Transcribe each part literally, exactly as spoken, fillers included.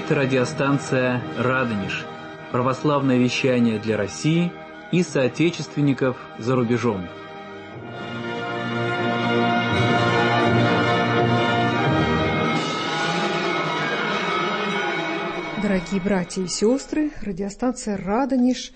Это радиостанция «Радонеж», православное вещание для России и соотечественников за рубежом. Дорогие братья и сестры, радиостанция «Радонеж»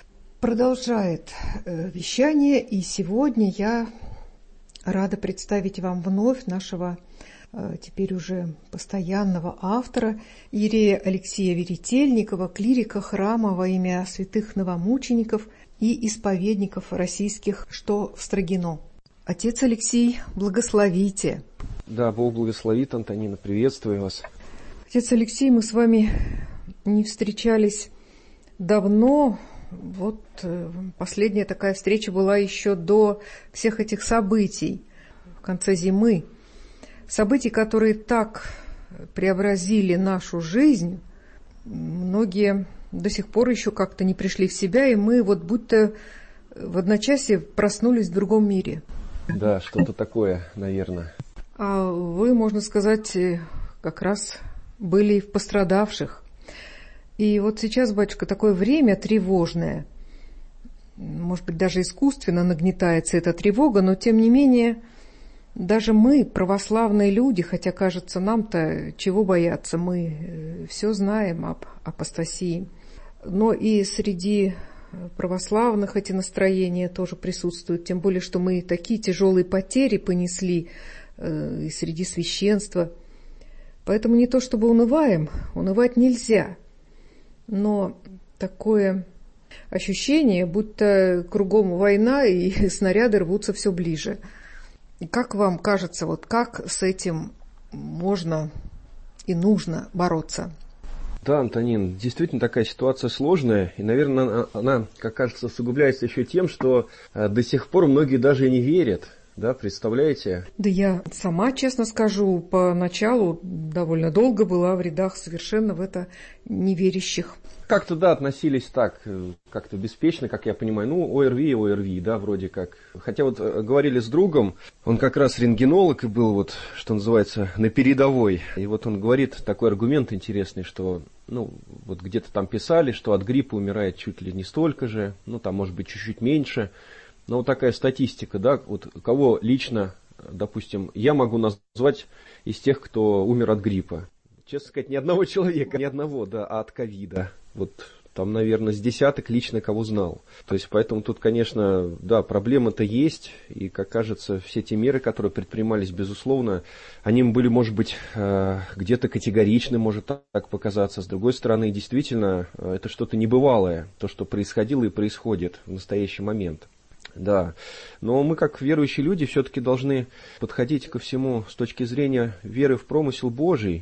продолжает э, вещание, и сегодня я рада представить вам вновь нашего э, теперь уже постоянного автора, иерея Алексея Веретельникова, клирика храма во имя святых новомучеников и исповедников российских, что в Строгино. Отец Алексей, благословите. Да, Бог благословит, Антонина, приветствую вас. Отец Алексей, мы с вами не встречались давно. Вот последняя такая встреча была еще до всех этих событий в конце зимы. Событий, которые так преобразили нашу жизнь. Многие до сих пор еще как-то не пришли в себя, и мы вот будто в одночасье проснулись в другом мире. Да, что-то такое, наверное. А вы, можно сказать, как раз были в пострадавших. И вот сейчас, батюшка, такое время тревожное. Может быть, даже искусственно нагнетается эта тревога, но тем не менее, даже мы, православные люди, хотя, кажется, нам-то чего бояться, мы все знаем об апостасии. Но и среди православных эти настроения тоже присутствуют, тем более, что мы такие тяжелые потери понесли э, и среди священства. Поэтому не то чтобы унываем, унывать нельзя, но такое ощущение, будто кругом война и снаряды рвутся все ближе. И как вам кажется, вот как с этим можно и нужно бороться? Да, Антонин, действительно такая ситуация сложная, и, наверное, она, как кажется, усугубляется еще тем, что до сих пор многие даже и не верят. Да, представляете? Да я сама, честно скажу, поначалу довольно долго была в рядах совершенно в это неверящих. Как-то, да, относились так, как-то беспечно, как я понимаю. Ну, ОРВИ и ОРВИ, да, вроде как. Хотя вот говорили с другом, он как раз рентгенолог и был, вот, что называется, на передовой. И вот он говорит такой аргумент интересный, что, ну, вот где-то там писали, что от гриппа умирает чуть ли не столько же, ну, там, может быть, чуть-чуть меньше. Но вот такая статистика, да, вот кого лично, допустим, я могу назвать из тех, кто умер от гриппа. Честно сказать, ни одного человека, ни одного, да, а от ковида. Вот там, наверное, с десяток лично кого знал. То есть, поэтому тут, конечно, да, проблема-то есть. И, как кажется, все те меры, которые предпринимались, безусловно, они были, может быть, где-то категоричны, может так показаться. С другой стороны, действительно, это что-то небывалое, то, что происходило и происходит в настоящий момент. Да, но мы, как верующие люди, все-таки должны подходить ко всему с точки зрения веры в промысел Божий.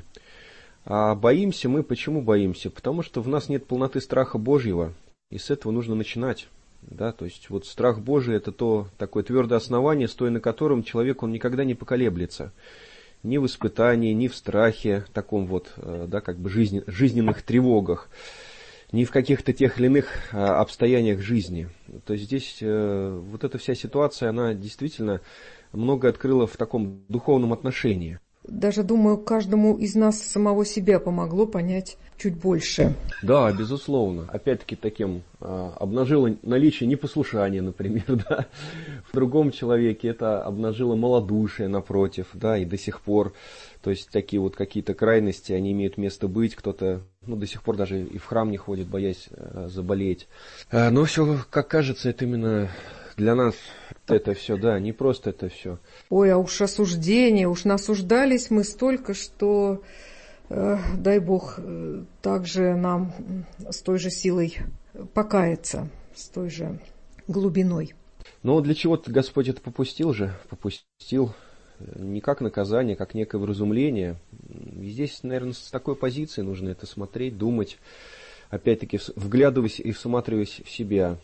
А боимся мы, почему боимся? Потому что в нас нет полноты страха Божьего, и с этого нужно начинать. Да, то есть вот страх Божий — это то такое твердое основание, стоя на котором человек он никогда не поколеблется. Ни в испытании, ни в страхе, таком вот, да, как бы жизнен, жизненных тревогах, ни в каких-то тех или иных а, обстояниях жизни. То есть здесь э, вот эта вся ситуация, она действительно много открыла в таком духовном отношении. Даже, думаю, каждому из нас самого себя помогло понять чуть больше. Да, безусловно. Опять-таки таким а, обнажило наличие непослушания, например, да. В другом человеке это обнажило малодушие, напротив, да, и до сих пор. То есть такие вот какие-то крайности, они имеют место быть. Кто-то, ну, до сих пор даже и в храм не ходит, боясь а, заболеть. А, но все, как кажется, это именно для нас это все, да, не просто это все. Ой, а уж осуждение, уж насуждались мы столько, что, э, дай Бог, э, также нам с той же силой покаяться, с той же глубиной. Но для чего-то Господь это попустил же, попустил не как наказание, как некое вразумление. И здесь, наверное, с такой позиции нужно это смотреть, думать, опять-таки вглядываясь и всматриваясь в себя.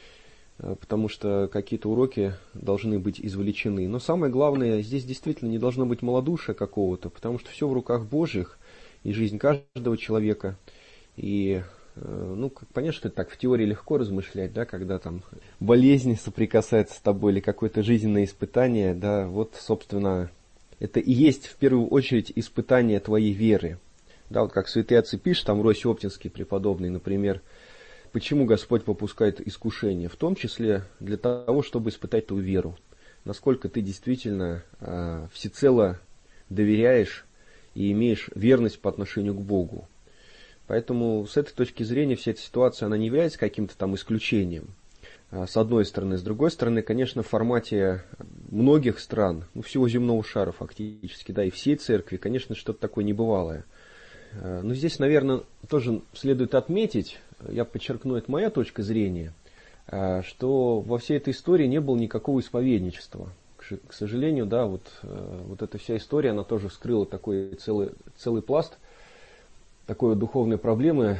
Потому что какие-то уроки должны быть извлечены. Но самое главное, здесь действительно не должно быть малодушия какого-то, потому что все в руках Божьих, и жизнь каждого человека. И, ну, понятно, что это так в теории легко размышлять, да, когда там болезнь соприкасается с тобой или какое-то жизненное испытание, да, вот, собственно, это и есть в первую очередь испытание твоей веры. Да, вот как святые отцы пишут, там Рось Оптинский преподобный, например, почему Господь попускает искушение? В том числе для того, чтобы испытать твою веру. Насколько ты действительно э, всецело доверяешь и имеешь верность по отношению к Богу. Поэтому с этой точки зрения вся эта ситуация, она не является каким-то там исключением. С одной стороны. С другой стороны, конечно, в формате многих стран, ну, всего земного шара фактически, да, и всей церкви, конечно, что-то такое небывалое. Но здесь, наверное, тоже следует отметить, я подчеркну, это моя точка зрения, что во всей этой истории не было никакого исповедничества. К сожалению, да, вот, вот эта вся история, она тоже вскрыла такой целый, целый пласт такой духовной проблемы,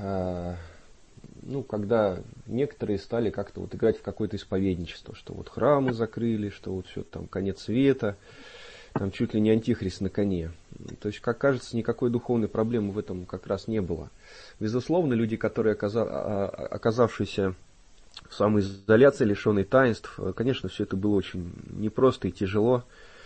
ну, когда некоторые стали как-то вот играть в какое-то исповедничество, что вот храмы закрыли, что вот все там конец света, там чуть ли не антихрист на коне. То есть, как кажется, никакой духовной проблемы в этом как раз не было. Безусловно, люди, которые оказавшиеся в самоизоляции, лишенные таинств, конечно, все это было очень непросто и тяжело.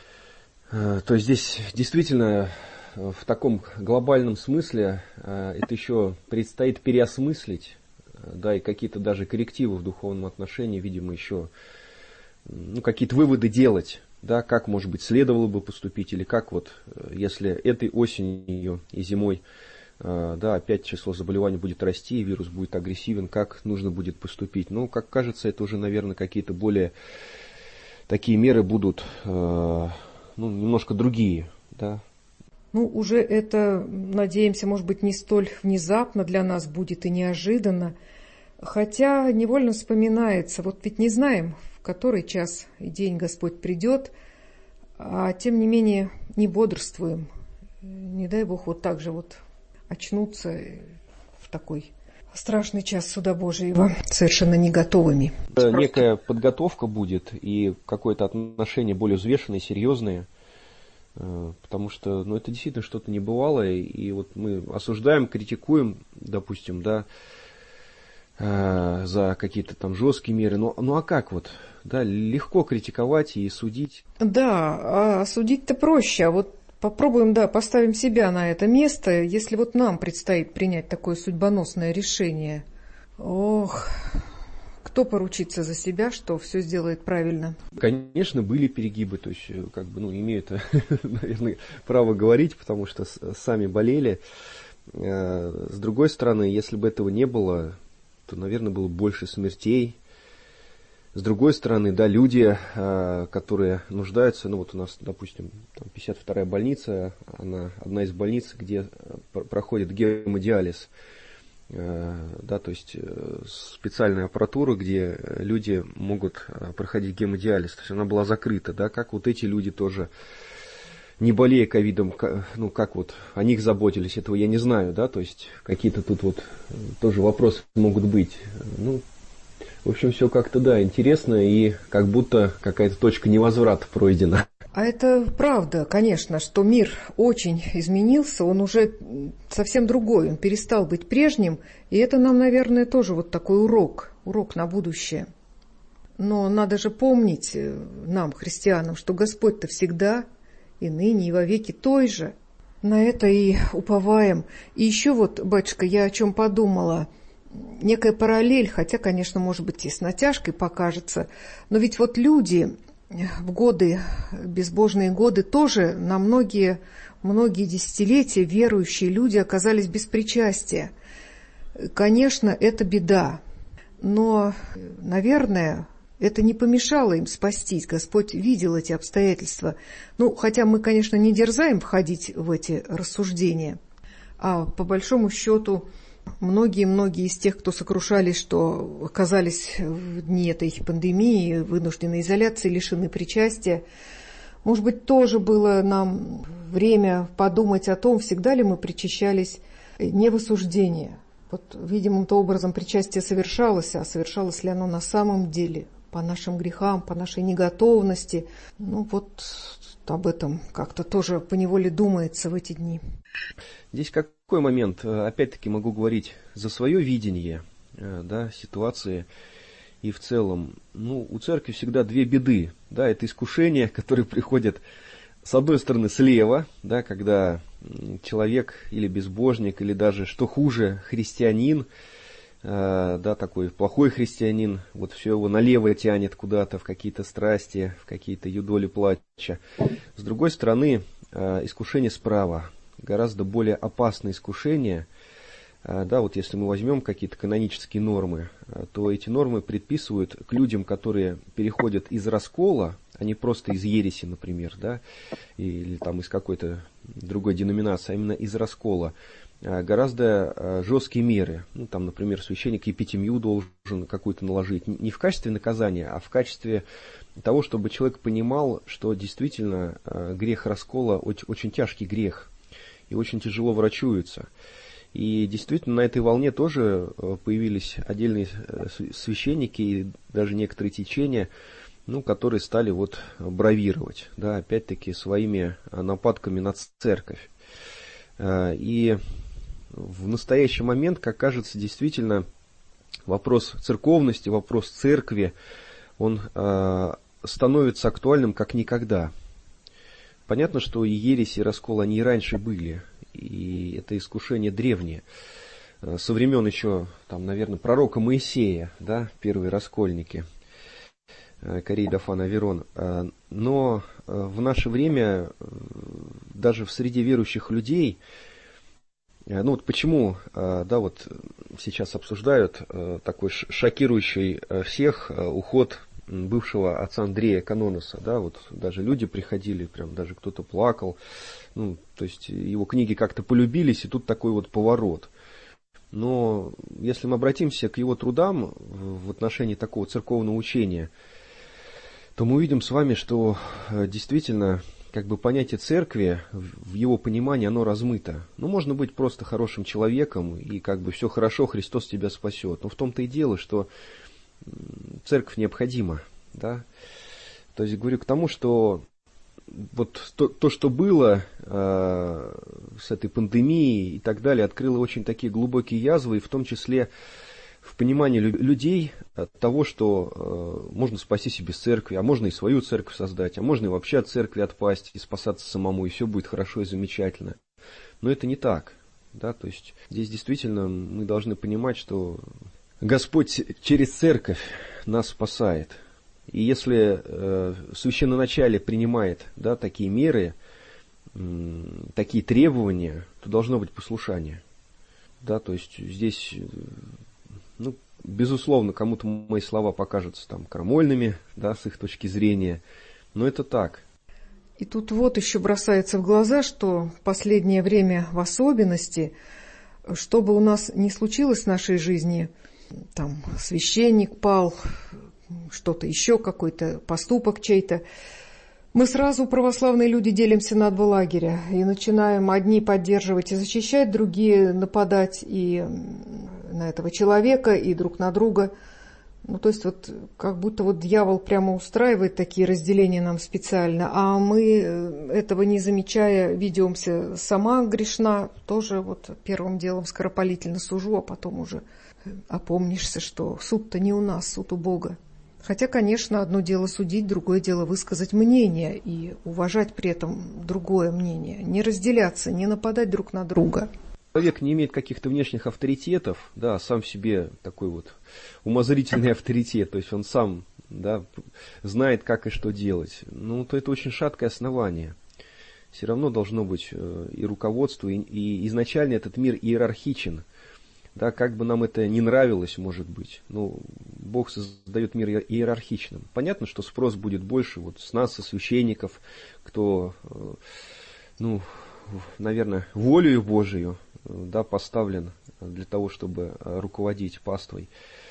То есть здесь действительно в таком глобальном смысле это еще предстоит переосмыслить, да, и какие-то даже коррективы в духовном отношении, видимо, еще ну, какие-то выводы делать, да, как, может быть, следовало бы поступить, или как вот, если этой осенью и зимой, да, опять число заболеваний будет расти, и вирус будет агрессивен, как нужно будет поступить. Ну, как кажется, это уже, наверное, какие-то более такие меры будут, ну, немножко другие, да. Ну, уже это, надеемся, может быть, не столь внезапно для нас будет и неожиданно. Хотя невольно вспоминается, вот ведь не знаем, в который час и день Господь придет, а тем не менее не бодрствуем. Не дай Бог вот так же вот очнуться в такой страшный час суда Божьего совершенно не готовыми. Некая подготовка будет и какое-то отношение более взвешенное, серьезное. Потому что, ну, это действительно что-то небывалое, и вот мы осуждаем, критикуем, допустим, да, за какие-то там жесткие меры. Ну, ну а как вот, да, легко критиковать и судить? Да, а судить-то проще, а вот попробуем, да, поставим себя на это место, если вот нам предстоит принять такое судьбоносное решение. Ох... Кто поручится за себя, что все сделает правильно? Конечно, были перегибы, то есть, как бы, ну, имеют, наверное, право говорить, потому что сами болели. С другой стороны, если бы этого не было, то, наверное, было больше смертей. С другой стороны, да, люди, которые нуждаются, ну, вот у нас, допустим, там пятьдесят вторая больница, она одна из больниц, где проходит гемодиализ. Да, то есть специальная аппаратура, где люди могут проходить гемодиализ. То есть она была закрыта, да, как вот эти люди тоже, не болея ковидом, ну, как вот о них заботились, этого я не знаю, да, то есть какие-то тут вот тоже вопросы могут быть. Ну, в общем, все как-то, да, интересно и как будто какая-то точка невозврата пройдена. А это правда, конечно, что мир очень изменился, он уже совсем другой, он перестал быть прежним, и это нам, наверное, тоже вот такой урок, урок на будущее. Но надо же помнить нам, христианам, что Господь-то всегда и ныне, и вовеки той же. На это и уповаем. И еще вот, батюшка, я о чем подумала. Некая параллель, хотя, конечно, может быть, и с натяжкой покажется, но ведь вот люди... В годы, безбожные годы, тоже на многие, многие десятилетия верующие люди оказались без причастия. Конечно, это беда, но, наверное, это не помешало им спастись. Господь видел эти обстоятельства. Ну, хотя мы, конечно, не дерзаем входить в эти рассуждения, а по большому счету... Многие-многие из тех, кто сокрушались, что оказались в дни этой пандемии, вынужденной изоляции, лишены причастия, может быть, тоже было нам время подумать о том, всегда ли мы причащались не в осуждение. Вот видимым-то образом причастие совершалось, а совершалось ли оно на самом деле по нашим грехам, по нашей неготовности. Ну вот об этом как-то тоже поневоле думается в эти дни. Здесь какой момент? Опять-таки могу говорить за свое видение, да, ситуации и в целом. Ну, у церкви всегда две беды. Да, это искушения, которые приходят, с одной стороны, слева, да, когда человек или безбожник, или даже, что хуже, христианин, да, такой плохой христианин, вот все его налево тянет куда-то, в какие-то страсти, в какие-то юдоли плача. С другой стороны, искушение справа, гораздо более опасное искушение. Да, вот если мы возьмем какие-то канонические нормы, то эти нормы предписывают к людям, которые переходят из раскола, а не просто из ереси, например, да, или там из какой-то другой деноминации, а именно из раскола, гораздо жесткие меры. Ну, там, например, священник епитемию должен какую-то наложить, не в качестве наказания, а в качестве того, чтобы человек понимал, что действительно грех раскола очень, очень тяжкий грех и очень тяжело врачуется. И действительно на этой волне тоже появились отдельные священники и даже некоторые течения, ну, которые стали вот бравировать, да, опять-таки своими нападками на церковь. И в настоящий момент, как кажется, действительно вопрос церковности, вопрос церкви, он становится актуальным как никогда. Понятно, что и ересь, и раскол, они и раньше были. И это искушение древнее. Со времен еще, там, наверное, пророка Моисея, да, первые раскольники, Корей, Дафан, Аверон. Но в наше время, даже в среде верующих людей, ну вот почему, да, вот сейчас обсуждают такой шокирующий всех уход бывшего отца Андрея Каноноса, да, вот даже люди приходили, прям даже кто-то плакал, ну, то есть его книги как-то полюбились, и тут такой вот поворот. Но если мы обратимся к его трудам в отношении такого церковного учения, то мы увидим с вами, что действительно, как бы понятие церкви, в его понимании, оно размыто. Ну, можно быть просто хорошим человеком, и как бы все хорошо, Христос тебя спасет. Но в том-то и дело, что церковь необходима, да. То есть говорю к тому, что вот то, то что было э, с этой пандемией и так далее, открыло очень такие глубокие язвы, и в том числе в понимании людей того, что э, можно спастись и без церкви, а можно и свою церковь создать, а можно и вообще от церкви отпасть и спасаться самому, и все будет хорошо и замечательно. Но это не так, да, то есть здесь действительно мы должны понимать, что Господь через церковь нас спасает. И если э, священноначалие принимает, да, такие меры, э, такие требования, то должно быть послушание. Да, то есть здесь, ну, безусловно, кому-то мои слова покажутся там крамольными, да, с их точки зрения, но это так. И тут вот еще бросается в глаза, что в последнее время в особенности, что бы у нас ни случилось в нашей жизни, там священник пал, что-то еще, какой-то поступок чей-то, мы сразу, православные люди, делимся на два лагеря и начинаем одни поддерживать и защищать, другие нападать и на этого человека, и друг на друга. Ну, то есть вот как будто вот дьявол прямо устраивает такие разделения нам специально, а мы, этого не замечая, ведемся. Сама грешна, тоже вот первым делом скоропалительно сужу, а потом уже опомнишься, что суд-то не у нас, суд у Бога. Хотя, конечно, одно дело судить, другое дело высказать мнение и уважать при этом другое мнение, не разделяться, не нападать друг на друга. Человек не имеет каких-то внешних авторитетов, да, сам в себе такой вот умозрительный авторитет, то есть он сам, да, знает, как и что делать. Ну, то это очень шаткое основание. Все равно должно быть и руководство, и, и изначально этот мир иерархичен. Да, как бы нам это не нравилось, может быть, ну, Бог создает мир иерархичным. Понятно, что спрос будет больше вот с нас, со священников, кто, ну, наверное, волею Божию, да, поставлен для того, чтобы руководить паствой.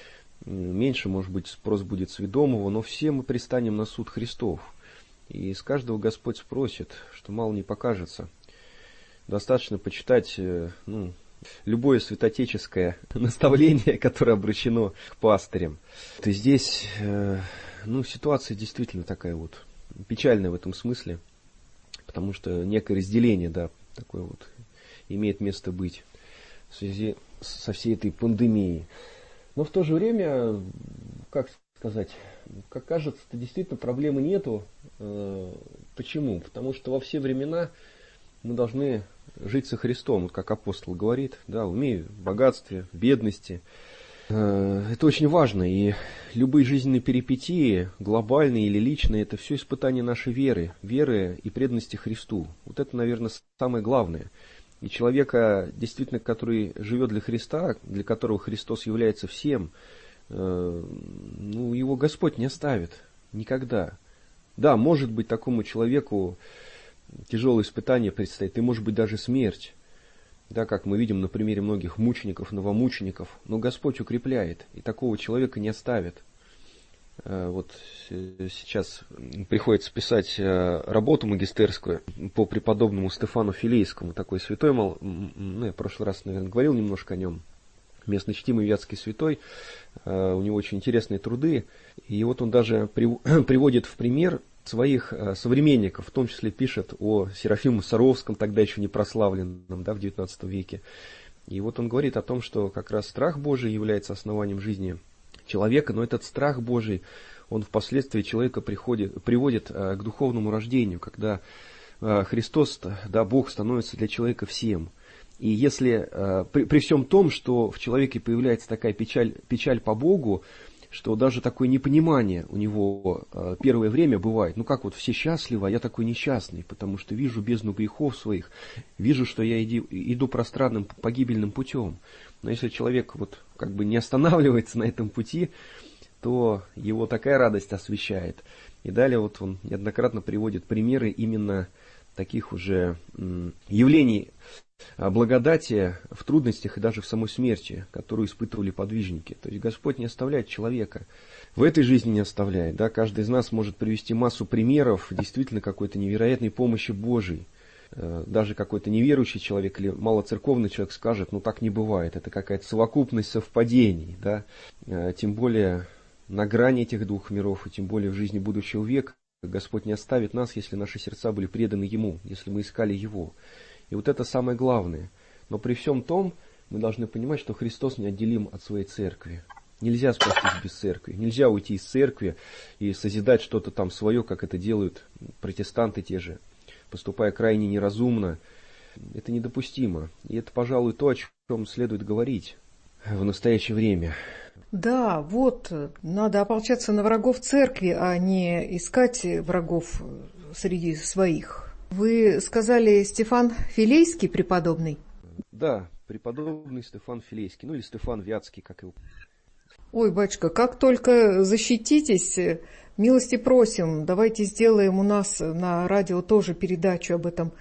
Меньше, может быть, спрос будет с ведомого, но все мы пристанем на суд Христов. И с каждого Господь спросит, что мало не покажется. Достаточно почитать, ну, любое святотеческое наставление, которое обращено к пастырям. То здесь, ну, ситуация действительно такая вот печальная в этом смысле, потому что некое разделение, да, такое вот имеет место быть в связи со всей этой пандемией. Но в то же время, как сказать, как кажется, действительно проблемы нету. Почему? Потому что во все времена мы должны жить со Христом, вот как апостол говорит, да, умею в богатстве, в бедности. Это очень важно, и любые жизненные перипетии, глобальные или личные, это все испытание нашей веры, веры и преданности Христу. Вот это, наверное, самое главное. И человека, действительно, который живет для Христа, для которого Христос является всем, ну, его Господь не оставит никогда. Да, может быть, такому человеку тяжелое испытание предстоит, и может быть даже смерть. Да, как мы видим на примере многих мучеников, новомучеников. Но Господь укрепляет, и такого человека не оставит. Вот сейчас приходится писать работу магистерскую по преподобному Стефану Филейскому. Такой святой, мол, ну, я в прошлый раз, наверное, говорил немножко о нем. Местно чтимый вятский святой. У него очень интересные труды. И вот он даже приводит в пример своих современников, в том числе пишет о Серафиме Саровском, тогда еще не прославленном, да, в девятнадцатом веке. И вот он говорит о том, что как раз страх Божий является основанием жизни человека, но этот страх Божий, он впоследствии человека приходит, приводит к духовному рождению, когда Христос, да, Бог становится для человека всем. И если при, при всем том, что в человеке появляется такая печаль, печаль по Богу, что даже такое непонимание у него э, первое время бывает. Ну как вот все счастливы, а я такой несчастный, потому что вижу бездну грехов своих, вижу, что я иди, иду пространным погибельным путем. Но если человек вот как бы не останавливается на этом пути, то его такая радость освещает. И далее вот он неоднократно приводит примеры именно таких уже м, явлений благодати в трудностях и даже в самой смерти, которую испытывали подвижники. То есть Господь не оставляет человека. В этой жизни не оставляет. Да? Каждый из нас может привести массу примеров действительно какой-то невероятной помощи Божией. Даже какой-то неверующий человек или малоцерковный человек скажет, ну так не бывает, это какая-то совокупность совпадений. Да? Тем более на грани этих двух миров, и тем более в жизни будущего века Господь не оставит нас, если наши сердца были преданы Ему, если мы искали Его. И вот это самое главное. Но при всем том, мы должны понимать, что Христос неотделим от своей церкви. Нельзя спастись без церкви. Нельзя уйти из церкви и созидать что-то там свое, как это делают протестанты те же, поступая крайне неразумно. Это недопустимо. И это, пожалуй, то, о чем следует говорить в настоящее время. Да, вот, надо ополчаться на врагов церкви, а не искать врагов среди своих. Вы сказали, Стефан Филейский преподобный? Да, преподобный Стефан Филейский, ну или Стефан Вятский, как его. Ой, батюшка, как только защититесь, милости просим, давайте сделаем у нас на радио тоже передачу об этом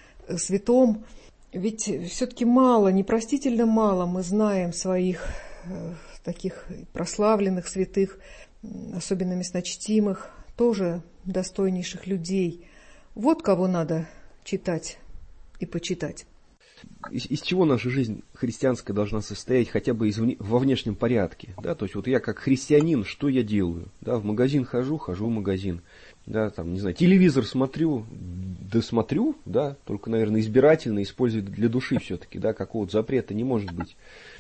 святом. Ведь все-таки мало, непростительно мало мы знаем своих э, таких прославленных святых, особенно местночтимых, тоже достойнейших людей. Вот кого надо читать и почитать. Из, из чего наша жизнь христианская должна состоять, хотя бы из, во внешнем порядке? Да? То есть вот я как христианин, что я делаю? Да, в магазин хожу, хожу в магазин. Да, там, не знаю, телевизор смотрю, да смотрю, да, только, наверное, избирательно использую для души все-таки, да, какого-то запрета не может быть.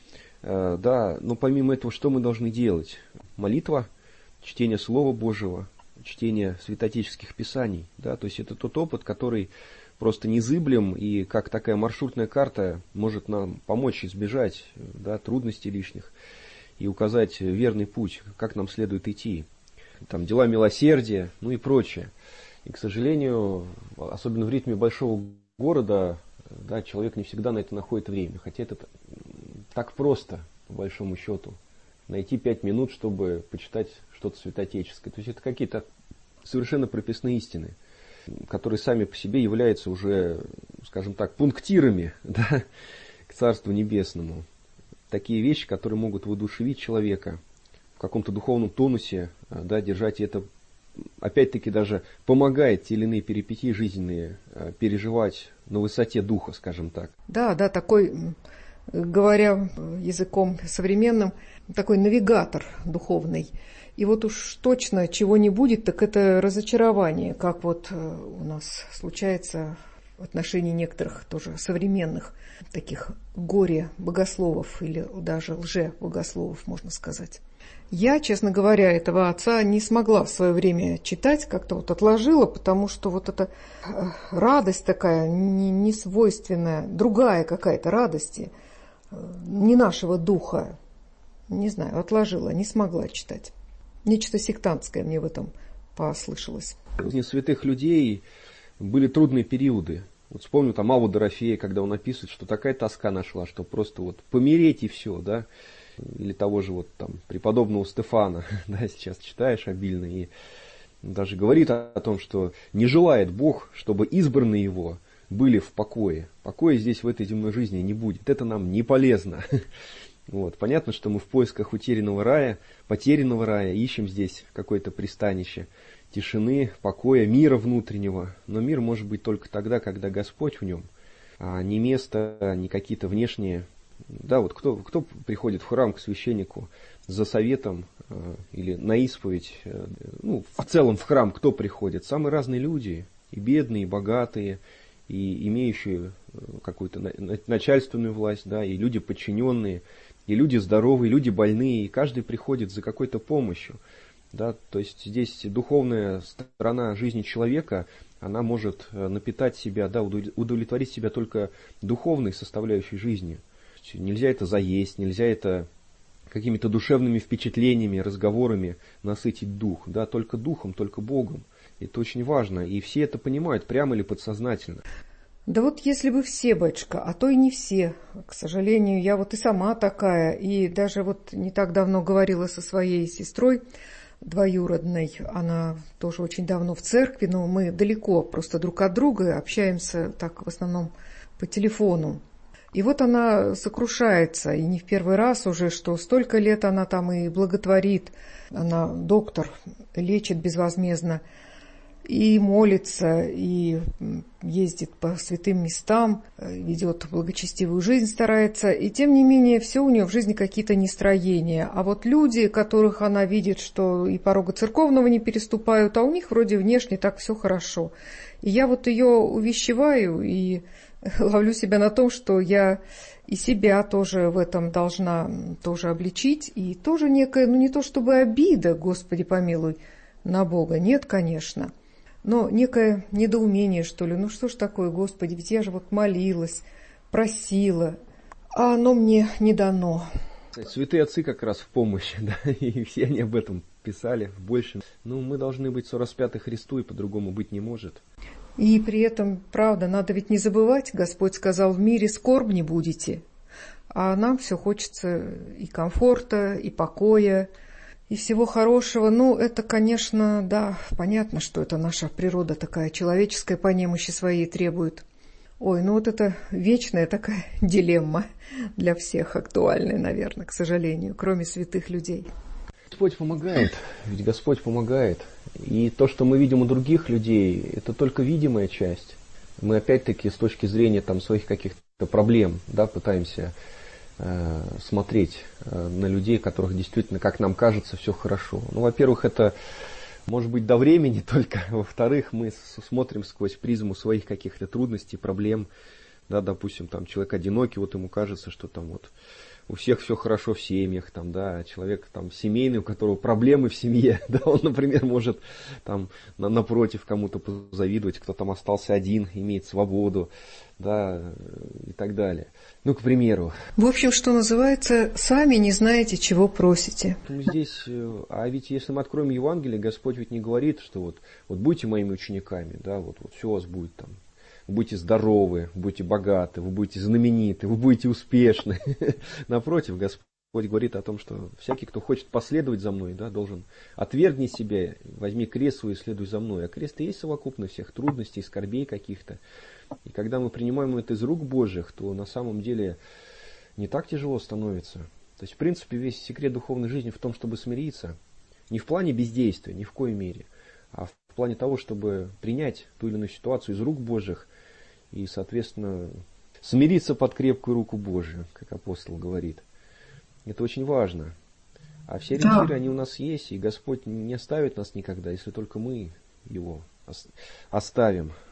А, да, но помимо этого, что мы должны делать? Молитва, чтение Слова Божьего, чтение святоотеческих писаний, да, то есть это тот опыт, который просто незыблем и как такая маршрутная карта может нам помочь избежать, да, трудностей лишних и указать верный путь, как нам следует идти. Там дела милосердия, ну и прочее. И, к сожалению, особенно в ритме большого города, да, человек не всегда на это находит время, хотя это так просто, по большому счету. Найти пять минут, чтобы почитать что-то святоотеческое. То есть это какие-то совершенно прописные истины, которые сами по себе являются уже, скажем так, пунктирами, да, к Царству Небесному. Такие вещи, которые могут воодушевить человека в каком-то духовном тонусе, да, держать, и это опять-таки даже помогает те или иные перипетии жизненные переживать на высоте духа, скажем так. Да, да, такой, говоря языком современным, такой навигатор духовный. И вот уж точно чего не будет, так это разочарование, как вот у нас случается в отношении некоторых тоже современных таких горе-богословов или даже лже-богословов, можно сказать. Я, честно говоря, этого отца не смогла в свое время читать, как-то вот отложила, потому что вот эта радость такая, не свойственная, другая какая-то радость, не нашего духа, не знаю, отложила, не смогла читать. Нечто сектантское мне в этом послышалось. В жизни святых людей были трудные периоды. Вот вспомню там Аву Дорофея, когда он описывает, что такая тоска нашла, что просто вот помереть и все, да. Или того же вот там преподобного Стефана, да, сейчас читаешь обильно, и даже говорит о том, что не желает Бог, чтобы избранные его были в покое. Покоя здесь в этой земной жизни не будет. Это нам не полезно. Вот. Понятно, что мы в поисках утерянного рая, потерянного рая, ищем здесь какое-то пристанище тишины, покоя, мира внутреннего. Но мир может быть только тогда, когда Господь в нем, а не место, не какие-то внешние. Да, вот кто, кто приходит в храм к священнику за советом э, или на исповедь, э, ну, в целом в храм кто приходит? Самые разные люди, и бедные, и богатые, и имеющие какую-то начальственную власть, да, и люди подчиненные, и люди здоровые, и люди больные, и каждый приходит за какой-то помощью. Да, то есть здесь духовная сторона жизни человека, она может напитать себя, да, удовлетворить себя только духовной составляющей жизни. Нельзя это заесть, нельзя это какими-то душевными впечатлениями, разговорами насытить дух. Да, только духом, только Богом. Это очень важно. И все это понимают, прямо или подсознательно. Да вот если бы все, батюшка, а то и не все. К сожалению, я вот и сама такая. И даже вот не так давно говорила со своей сестрой двоюродной. Она тоже очень давно в церкви, но мы далеко просто друг от друга, общаемся так в основном по телефону. И вот она сокрушается, и не в первый раз уже, что столько лет она там и благотворит. Она доктор, лечит безвозмездно, и молится, и ездит по святым местам, ведет благочестивую жизнь, старается. И тем не менее, все у нее в жизни какие-то нестроения. А вот люди, которых она видит, что и порога церковного не переступают, а у них вроде внешне так все хорошо. И я вот ее увещеваю и ловлю себя на том, что я и себя тоже в этом должна тоже обличить. И тоже некая, ну не то чтобы обида, Господи помилуй, на Бога, нет, конечно, но некое недоумение, что ли. Ну что ж такое, Господи, ведь я же вот молилась, просила, а оно мне не дано. Святые отцы как раз в помощи, да, и все они об этом писали в большем. Ну, мы должны быть сораспяты Христу, и по-другому быть не может. И при этом, правда, надо ведь не забывать, Господь сказал, в мире скорбь не будете, а нам все хочется и комфорта, и покоя, и всего хорошего. Ну, это, конечно, да, понятно, что это наша природа такая человеческая по немощи своей требует. Ой, ну вот это вечная такая дилемма для всех, актуальная, наверное, к сожалению, кроме святых людей. Господь помогает, ведь Господь помогает. И то, что мы видим у других людей, это только видимая часть. Мы опять-таки с точки зрения там, своих каких-то проблем, да, пытаемся э, смотреть э, на людей, у которых действительно, как нам кажется, все хорошо. Ну, во-первых, это может быть до времени только. Во-вторых, мы смотрим сквозь призму своих каких-то трудностей, проблем. Да, допустим, там человек одинокий, вот ему кажется, что там вот у всех все хорошо в семьях, там, да, человек там семейный, у которого проблемы в семье, да, он, например, может там на, напротив кому-то позавидовать, кто там остался один, имеет свободу, да, и так далее. Ну, к примеру. В общем, что называется, сами не знаете, чего просите. Ну, здесь, а ведь если мы откроем Евангелие, Господь ведь не говорит, что вот, вот будьте моими учениками, да, вот, вот все у вас будет там. Вы будете здоровы, вы будете богаты, вы будете знамениты, вы будете успешны. Напротив, Господь говорит о том, что всякий, кто хочет последовать за мной, да, должен отвергни себя, возьми крест свой и следуй за мной. А крест и есть совокупность всех трудностей, скорбей каких-то. И когда мы принимаем это из рук Божьих, то на самом деле не так тяжело становится. То есть, в принципе, весь секрет духовной жизни в том, чтобы смириться. Не в плане бездействия, ни в коей мере, а в плане того, чтобы принять ту или иную ситуацию из рук Божьих и, соответственно, смириться под крепкую руку Божию, как апостол говорит. Это очень важно. А все ориентиры, да, они у нас есть, и Господь не оставит нас никогда, если только мы Его оставим.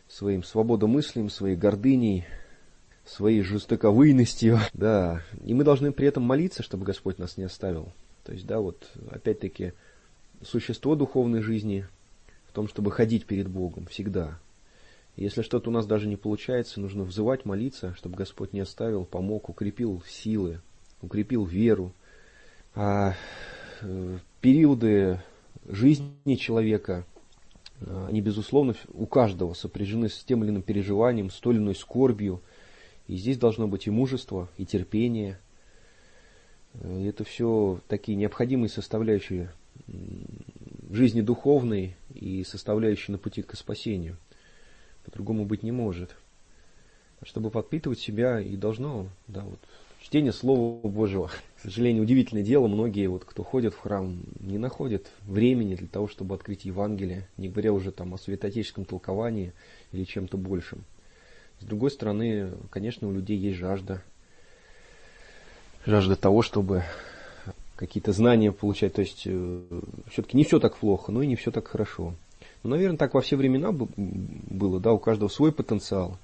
своим свободомыслием, своей гордыней, своей жестоковыйностью, да, и мы должны при этом молиться, чтобы Господь нас не оставил. То есть, да, вот, опять-таки, существо духовной жизни в том, чтобы ходить перед Богом всегда. Если что-то у нас даже не получается, нужно взывать, молиться, чтобы Господь не оставил, помог, укрепил силы, укрепил веру. А э, периоды жизни человека, они, безусловно, у каждого сопряжены с тем или иным переживанием, с той или иной скорбью. И здесь должно быть и мужество, и терпение. И это все такие необходимые составляющие жизни духовной и составляющие на пути к спасению. По-другому быть не может. Чтобы подпитывать себя, и должно, да, вот, чтение Слова Божьего. К сожалению, удивительное дело, многие, вот, кто ходят в храм, не находят времени для того, чтобы открыть Евангелие, не говоря уже там о святоотеческом толковании или чем-то большем. С другой стороны, конечно, у людей есть жажда. Жажда того, чтобы какие-то знания получать. То есть, э, все-таки не все так плохо, но и не все так хорошо. Ну, наверное, так во все времена было, да, у каждого свой потенциал.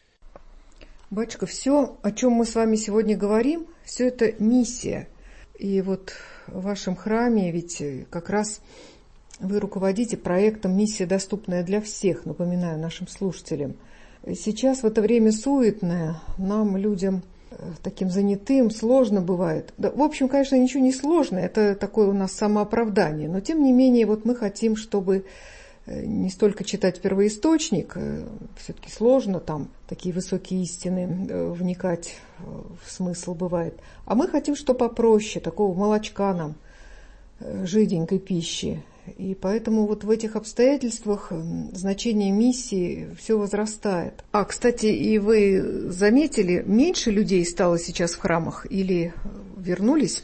Батюшка, все, о чем мы с вами сегодня говорим, все это миссия. И вот в вашем храме ведь как раз вы руководите проектом «Миссия, доступная для всех», напоминаю нашим слушателям. Сейчас в это время суетное, нам, людям таким занятым, сложно бывает. Да, в общем, конечно, ничего не сложно, это такое у нас самооправдание. Но тем не менее, вот мы хотим, чтобы не столько читать первоисточник, все-таки сложно там такие высокие истины вникать в смысл бывает. А мы хотим что попроще, такого молочка нам, жиденькой пищи. И поэтому вот в этих обстоятельствах значение миссии все возрастает. А, кстати, и вы заметили, меньше людей стало сейчас в храмах или вернулись?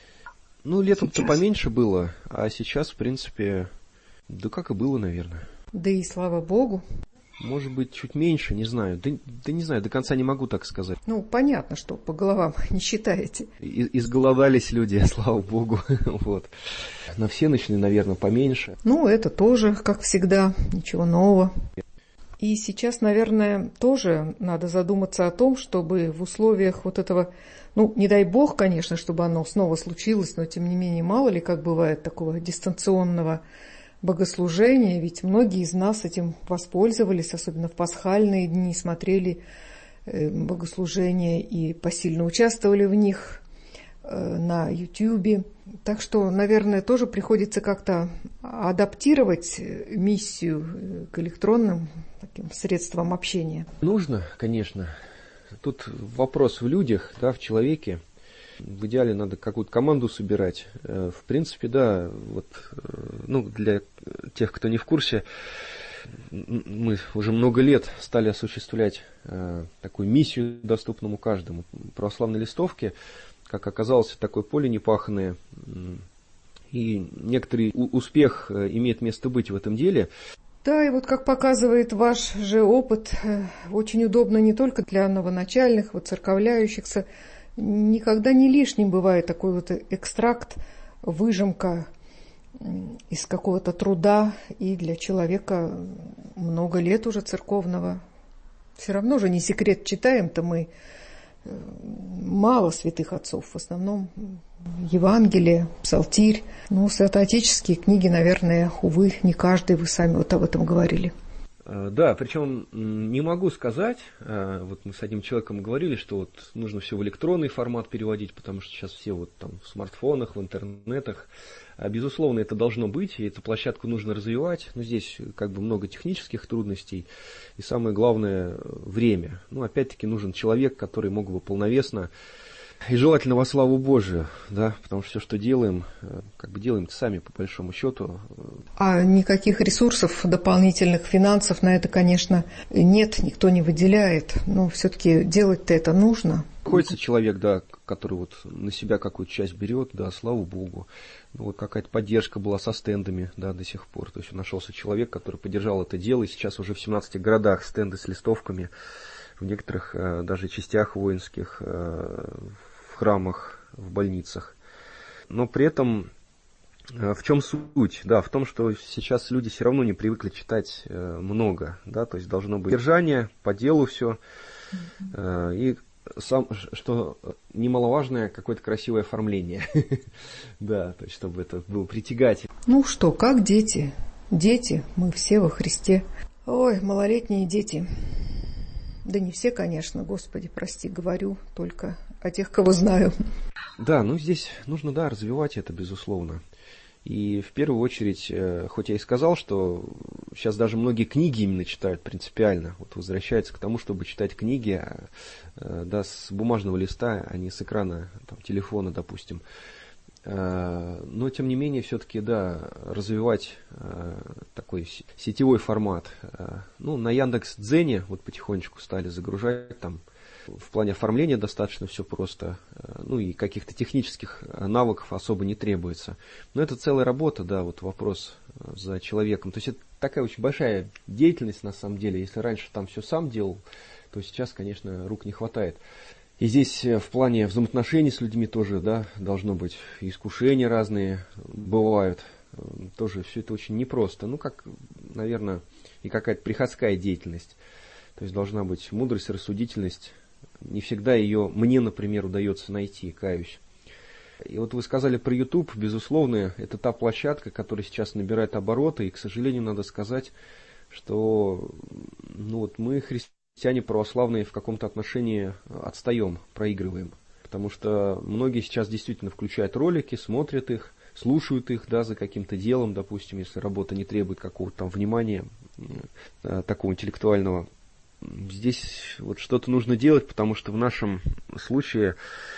Ну, летом-то поменьше было, а сейчас, в принципе... Да как и было, наверное. Да и слава Богу. Может быть, чуть меньше, не знаю. Да, да не знаю, до конца не могу так сказать. Ну, понятно, что по головам не считаете. И, изголодались люди, слава Богу. Вот. На всеночные, наверное, поменьше. Ну, это тоже, как всегда, ничего нового. И сейчас, наверное, тоже надо задуматься о том, чтобы в условиях вот этого, ну, не дай бог, конечно, чтобы оно снова случилось, но тем не менее, мало ли, как бывает, такого дистанционного богослужения, ведь многие из нас этим воспользовались, особенно в пасхальные дни, смотрели богослужения и посильно участвовали в них на Ютьюбе. Так что, наверное, тоже приходится как-то адаптировать миссию к электронным таким средствам общения. Нужно, конечно. Тут вопрос в людях, да, в человеке. В идеале надо какую-то команду собирать. В принципе, да, вот, ну, для тех, кто не в курсе, мы уже много лет стали осуществлять э, такую миссию, доступному каждому. Православные листовки, как оказалось, такое поле непаханное. И некоторый успех имеет место быть в этом деле. Да, и вот как показывает ваш же опыт, очень удобно не только для новоначальных, воцерковляющихся. Никогда не лишним бывает такой вот экстракт, выжимка из какого-то труда, и для человека много лет уже церковного. Все равно же не секрет, читаем-то мы мало святых отцов, в основном Евангелие, Псалтирь. Ну, святоотеческие книги, наверное, увы, не каждый, вы сами вот об этом говорили. Да, причем не могу сказать, вот мы с одним человеком говорили, что вот нужно все в электронный формат переводить, потому что сейчас все вот там в смартфонах, в интернетах. Безусловно, это должно быть, и эту площадку нужно развивать, но здесь как бы много технических трудностей, и самое главное – время. Ну, опять-таки, нужен человек, который мог бы полновесно, и желательно во славу Божию, да, потому что все, что делаем, как бы делаем сами, по большому счету. А никаких ресурсов, дополнительных финансов на это, конечно, нет, никто не выделяет, но все-таки делать-то это нужно. Находится человек, да, который вот на себя какую-то часть берет, да, слава Богу. Ну, вот какая-то поддержка была со стендами, да, до сих пор. То есть нашелся человек, который поддержал это дело, и сейчас уже в семнадцати городах стенды с листовками, в некоторых э, даже частях воинских, э, в храмах, в больницах. Но при этом В чем суть? Да, в том, что сейчас люди все равно не привыкли читать много, да, то есть должно быть содержание, по делу все, и сам, что немаловажное, какое-то красивое оформление, да, то есть чтобы это было притягательно. Ну что, как дети, дети, мы все во Христе. Ой, малолетние дети. Да не все, конечно, Господи, прости, говорю только о тех, кого знаю. Да, ну здесь нужно, да, развивать это, безусловно. И в первую очередь, хоть я и сказал, что сейчас даже многие книги именно читают принципиально, вот возвращаются к тому, чтобы читать книги, да, с бумажного листа, а не с экрана там, телефона, допустим. Но, тем не менее, все-таки, да, развивать такой сетевой формат. Ну, на Яндекс.Дзене вот потихонечку стали загружать, там в плане оформления достаточно все просто, ну и каких-то технических навыков особо не требуется. Но это целая работа, да, вот вопрос за человеком. То есть это такая очень большая деятельность на самом деле. Если раньше там все сам делал, то сейчас, конечно, рук не хватает. И здесь в плане взаимоотношений с людьми тоже, да, должно быть искушения разные бывают. Тоже все это очень непросто. Ну, как, наверное, и какая-то приходская деятельность. То есть должна быть мудрость, рассудительность. Не всегда ее мне, например, удается найти, каюсь. И вот вы сказали про YouTube, безусловно, это та площадка, которая сейчас набирает обороты. И, к сожалению, надо сказать, что ну, вот мы, христиане православные, в каком-то отношении отстаем, проигрываем. Потому что многие сейчас действительно включают ролики, смотрят их, слушают их, да, за каким-то делом, допустим, если работа не требует какого-то там внимания, такого интеллектуального. Здесь вот что-то нужно делать, потому что в нашем случае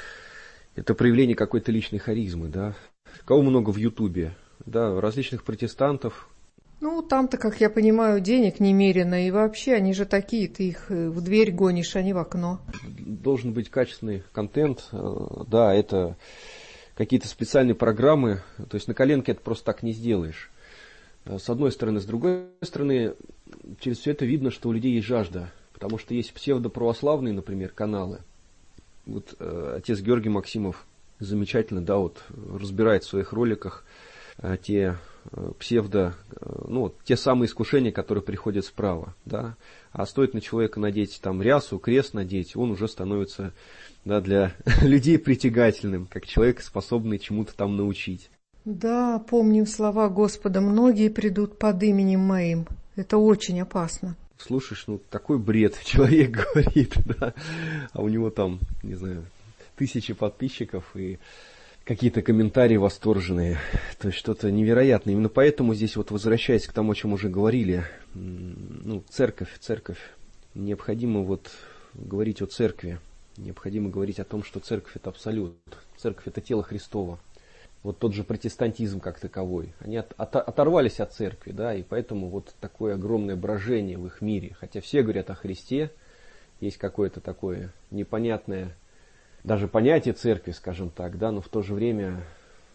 это проявление какой-то личной харизмы, да. Кого много в Ютубе, да, различных протестантов. Ну, там-то, как я понимаю, денег немерено, и вообще они же такие, ты их в дверь гонишь, а не в окно. Должен быть качественный контент, да, это какие-то специальные программы, то есть на коленке это просто так не сделаешь. С одной стороны, с другой стороны, через все это видно, что у людей есть жажда, потому что есть псевдоправославные, например, каналы. Вот э, отец Георгий Максимов замечательно, да, вот разбирает в своих роликах э, те э, псевдо, э, ну вот те самые искушения, которые приходят справа, да. А стоит на человека надеть там рясу, крест надеть, он уже становится, да, для людей притягательным, как человек, способный чему-то там научить. Да, помним слова Господа, многие придут под именем моим. Это очень опасно. Слушаешь, ну такой бред человек говорит, да, а у него там, не знаю, тысячи подписчиков и какие-то комментарии восторженные. То есть что-то невероятное. Именно поэтому здесь вот возвращаясь к тому, о чем уже говорили, ну, церковь, церковь. Необходимо вот говорить о церкви. Необходимо говорить о том, что церковь это абсолют. Церковь это тело Христово. Вот тот же протестантизм как таковой. Они от, от, оторвались от церкви, да, и поэтому вот такое огромное брожение в их мире. Хотя все говорят о Христе, есть какое-то такое непонятное, даже понятие церкви, скажем так, да, но в то же время,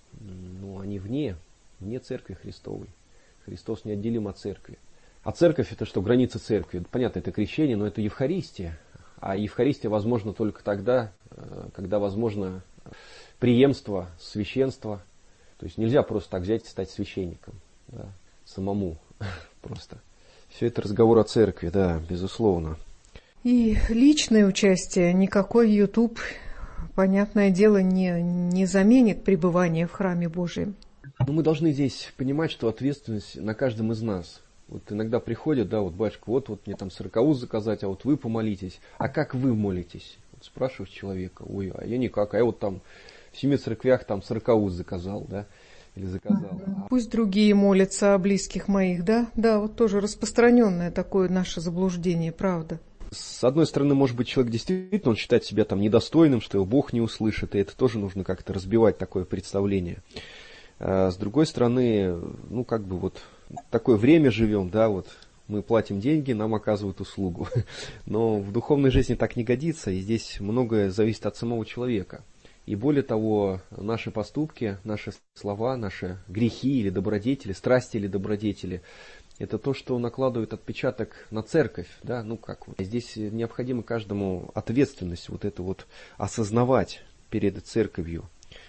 ну, они вне, вне церкви Христовой. Христос неотделим от церкви. А церковь это что? Граница церкви. Понятно, это крещение, но это Евхаристия. А Евхаристия возможна только тогда, когда возможно преемство, священство. То есть нельзя просто так взять и стать священником, да, самому просто. Все это разговор о церкви, да, безусловно. И личное участие, никакой YouTube, понятное дело, не, не заменит пребывание в храме Божьем. Но мы должны здесь понимать, что ответственность на каждом из нас. Вот иногда приходят, да, вот, батюшка, вот, вот мне там сорокауст заказать, а вот вы помолитесь. А как вы молитесь? Вот спрашиваешь человека, ой, а я никак, а я вот там в семи церквях там сорокауст заказал, да, или заказал. Пусть другие молятся о близких моих, да? Да, вот тоже распространенное такое наше заблуждение, правда. С одной стороны, может быть, человек действительно, он считает себя там недостойным, что его Бог не услышит, и это тоже нужно как-то разбивать такое представление. А с другой стороны, ну, как бы вот такое время живем, да, вот мы платим деньги, нам оказывают услугу. Но в духовной жизни так не годится, и здесь многое зависит от самого человека. И более того, наши поступки, наши слова, наши грехи или добродетели, страсти или добродетели, это то, что накладывает отпечаток на церковь, да, ну как вот. Здесь необходимо каждому ответственность вот эту вот осознавать перед церковью,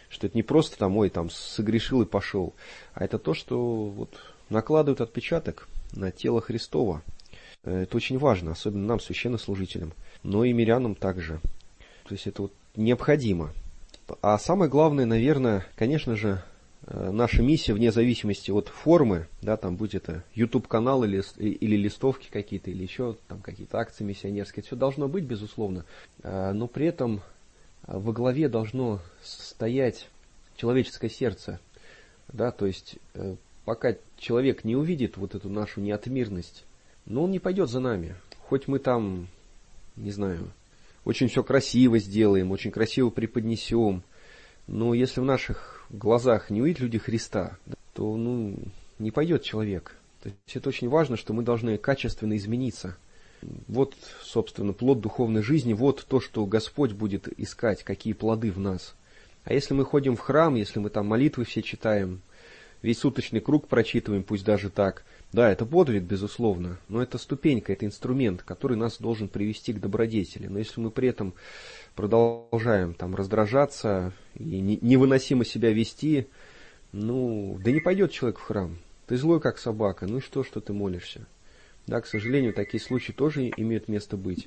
Что это не просто там, ой, там, согрешил и пошел, а это то, что вот накладывает отпечаток на тело Христово. Это очень важно, особенно нам, священнослужителям, но и мирянам также. То есть это вот необходимо. А самое главное, наверное, конечно же, наша миссия, вне зависимости от формы, да, там будь это YouTube-канал или, или листовки какие-то, или еще там какие-то акции миссионерские, это все должно быть, безусловно, но при этом во главе должно стоять человеческое сердце, да, то есть пока человек не увидит вот эту нашу неотмирность, но он не пойдет за нами, хоть мы там, не знаю, очень все красиво сделаем, очень красиво преподнесем, но если в наших глазах не увидят люди Христа, то ну, не пойдет человек. То есть это очень важно, что мы должны качественно измениться. Вот, собственно, плод духовной жизни, вот то, что Господь будет искать, какие плоды в нас. А если мы ходим в храм, если мы там молитвы все читаем, весь суточный круг прочитываем, пусть даже так, да, это подвиг, безусловно, но это ступенька, это инструмент, который нас должен привести к добродетели. Но если мы при этом продолжаем там раздражаться и невыносимо себя вести, ну, да не пойдет человек в храм. Ты злой, как собака, ну и что, что ты молишься? Да, к сожалению, такие случаи тоже имеют место быть.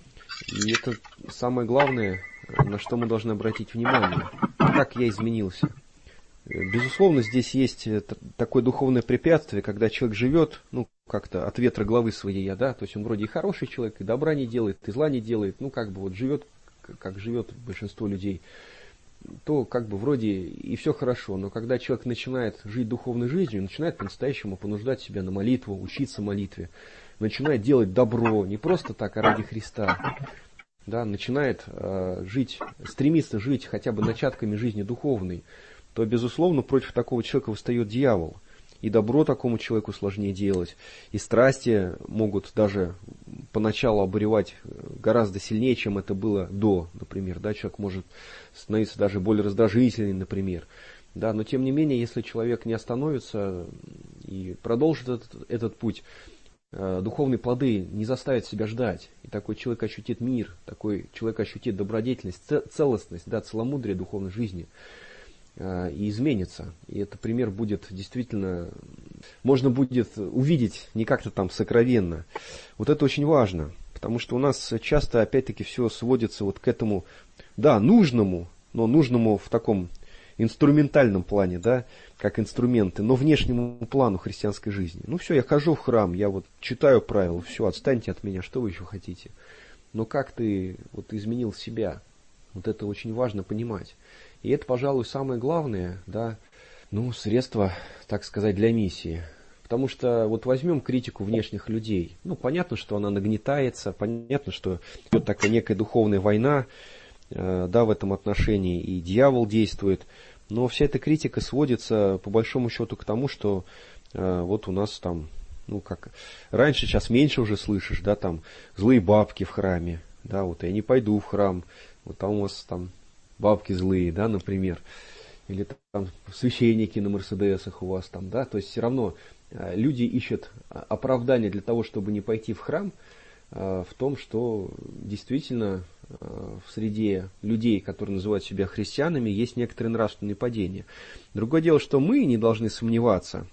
И это самое главное, на что мы должны обратить внимание. Как я изменился? Безусловно, здесь есть такое духовное препятствие, когда человек живет, ну, как-то от ветра головы своей, да, то есть он вроде и хороший человек, и добра не делает, и зла не делает, ну, как бы вот живет, как живет большинство людей, то как бы вроде и все хорошо, но когда человек начинает жить духовной жизнью, начинает по-настоящему понуждать себя на молитву, учиться молитве, начинает делать добро, не просто так, а ради Христа, да, начинает э, жить, стремиться жить хотя бы начатками жизни духовной, то, безусловно, против такого человека восстает дьявол. И добро такому человеку сложнее делать, и страсти могут даже поначалу обуревать гораздо сильнее, чем это было до, например. Да, человек может становиться даже более раздражительным, например. Да, но тем не менее, если человек не остановится и продолжит этот, этот путь, духовные плоды не заставят себя ждать. И такой человек ощутит мир, такой человек ощутит добродетельность, целостность, да, целомудрие духовной жизни. И изменится. И этот пример будет действительно, можно будет увидеть не как-то там сокровенно. Вот это очень важно, потому что у нас часто опять-таки все сводится вот к этому, да, нужному, но нужному в таком инструментальном плане, да, как инструменты, но внешнему плану христианской жизни. Ну все, я хожу в храм, я вот читаю правила, все, отстаньте от меня, что вы еще хотите. Но как ты вот изменил себя? Вот это очень важно понимать. И это, пожалуй, самое главное, да, ну, средство, так сказать, для миссии. Потому что вот возьмем критику внешних людей. Ну, понятно, что она нагнетается, понятно, что идет такая некая духовная война, э, да, в этом отношении, и дьявол действует. Но вся эта критика сводится, по большому счету, к тому, что э, вот у нас там, ну, как, раньше, сейчас меньше уже слышишь, да, там, злые бабки в храме, да, вот я не пойду в храм, вот там у вас там бабки злые, да, например, или там священники на мерседесах у вас там, да, то есть все равно э, люди ищут оправдание для того, чтобы не пойти в храм, э, в том, что действительно э, в среде людей, которые называют себя христианами, есть некоторые нравственные падения. Другое дело, что мы не должны сомневаться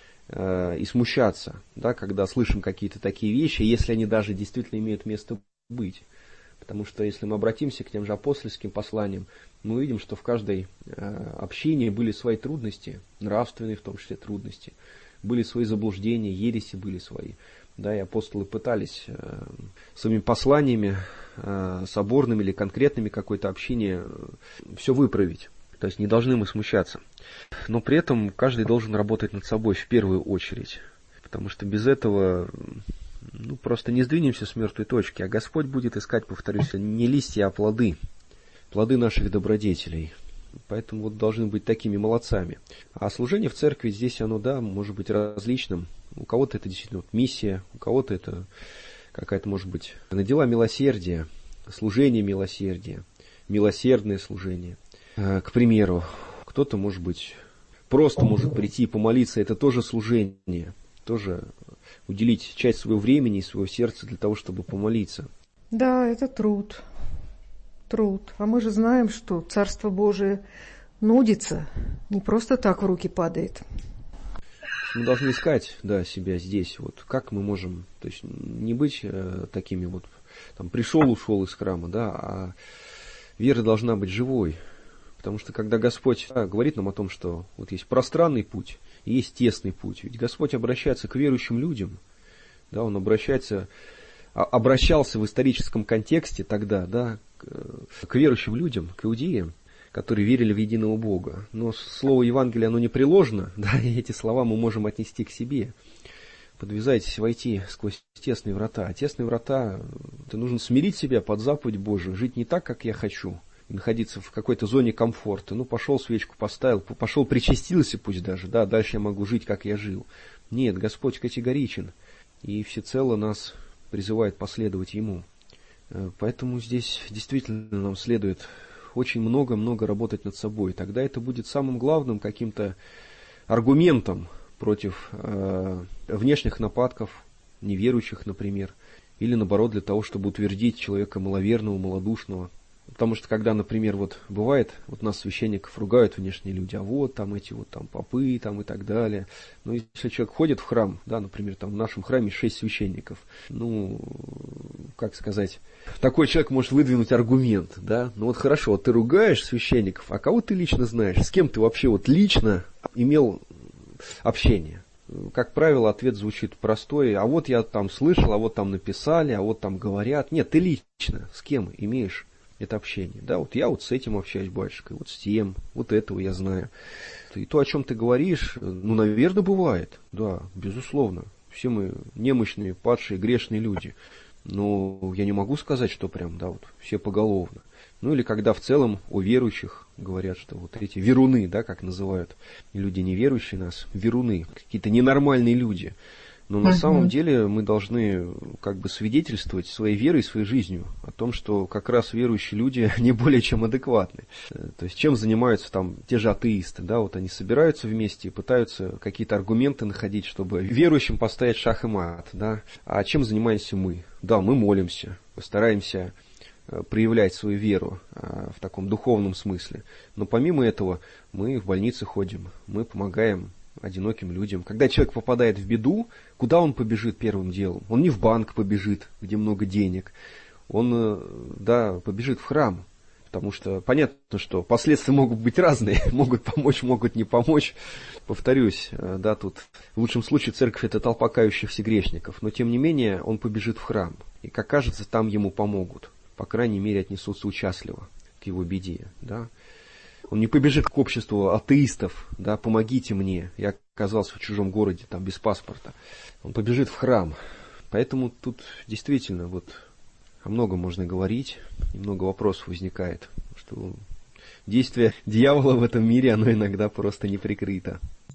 э, и смущаться, да, когда слышим какие-то такие вещи, если они даже действительно имеют место быть. Потому что если мы обратимся к тем же апостольским посланиям, мы увидим, что в каждой э, общине были свои трудности, нравственные в том числе трудности, были свои заблуждения, ереси были свои. Да, и апостолы пытались э, своими посланиями, э, соборными или конкретными какой-то общине э, все выправить. То есть не должны мы смущаться. Но при этом каждый должен работать над собой в первую очередь. Потому что без этого... Ну, просто не сдвинемся с мертвой точки, а Господь будет искать, повторюсь, не листья, а плоды, плоды наших добродетелей. Поэтому вот должны быть такими молодцами. А служение в церкви здесь оно, да, может быть различным. У кого-то это действительно вот миссия, у кого-то это какая-то, может быть, на дела милосердия, служение милосердия, милосердное служение. К примеру, кто-то, может быть, просто может прийти и помолиться, это тоже служение, тоже уделить часть своего времени и своего сердца для того, чтобы помолиться. Да, это труд. Труд. А мы же знаем, что Царство Божие нудится, не просто так в руки падает. Мы должны искать, да, себя здесь. Вот как мы можем, то есть не быть э, такими вот, там, пришел, ушел из храма, да, а вера должна быть живой. Потому что когда Господь да, говорит нам о том, что вот есть пространный путь и есть тесный путь, ведь Господь обращается к верующим людям, да, Он обращается, обращался в историческом контексте тогда, да, к, к верующим людям, к иудеям, которые верили в единого Бога. Но слово Евангелия, оно не приложено, да, и эти слова мы можем отнести к себе. Подвязайтесь войти сквозь тесные врата. А тесные врата, это нужно смирить себя под заповедь Божию, жить не так, как я хочу, и находиться в какой-то зоне комфорта. Ну, пошел свечку поставил, пошел причастился пусть даже, да, дальше я могу жить, как я жил. Нет, Господь категоричен, и всецело нас призывает последовать Ему. Поэтому здесь действительно нам следует очень много-много работать над собой. Тогда это будет самым главным каким-то аргументом против э, внешних нападков, неверующих, например, или наоборот для того, чтобы утвердить человека маловерного, малодушного. Потому что когда, например, вот бывает, вот нас священников ругают внешние люди, а вот там эти вот там попы там и так далее. Но если человек ходит в храм, да, например, там в нашем храме шесть священников, ну, как сказать, такой человек может выдвинуть аргумент, да, ну вот хорошо, ты ругаешь священников, а кого ты лично знаешь, с кем ты вообще вот лично имел общение? Как правило, ответ звучит простой, а вот я там слышал, а вот там написали, а вот там говорят. Нет, ты лично с кем имеешь это общение? Да, вот я вот с этим общаюсь, батюшка, вот с тем, вот этого я знаю. И то, о чем ты говоришь, ну, наверное, бывает, да, безусловно. Все мы немощные, падшие, грешные люди. Но я не могу сказать, что прям, да, вот все поголовно. Ну, или когда в целом о верующих говорят, что вот эти веруны, да, как называют люди неверующие нас, веруны, какие-то ненормальные люди. Но на uh-huh. самом деле мы должны как бы свидетельствовать своей верой, своей жизнью о том, что как раз верующие люди не более чем адекватны. То есть чем занимаются там те же атеисты, да, вот они собираются вместе и пытаются какие-то аргументы находить, чтобы верующим поставить шах и мат, да. А чем занимаемся мы? Да, мы молимся, стараемся проявлять свою веру в таком духовном смысле. Но помимо этого мы в больницы ходим, мы помогаем одиноким людям. Когда человек попадает в беду, куда он побежит первым делом? Он не в банк побежит, где много денег. Он, да, побежит в храм. Потому что понятно, что последствия могут быть разные. Могут помочь, могут не помочь. Повторюсь, да, тут в лучшем случае церковь — это толпа кающихся грешников. Но тем не менее он побежит в храм. И, как кажется, там ему помогут. По крайней мере, отнесутся участливо к его беде, да. Он не побежит к обществу атеистов, да, помогите мне, я оказался в чужом городе, там, без паспорта. Он побежит в храм. Поэтому тут действительно вот о многом можно говорить, и много вопросов возникает, что действие дьявола в этом мире, оно иногда просто не прикрыто.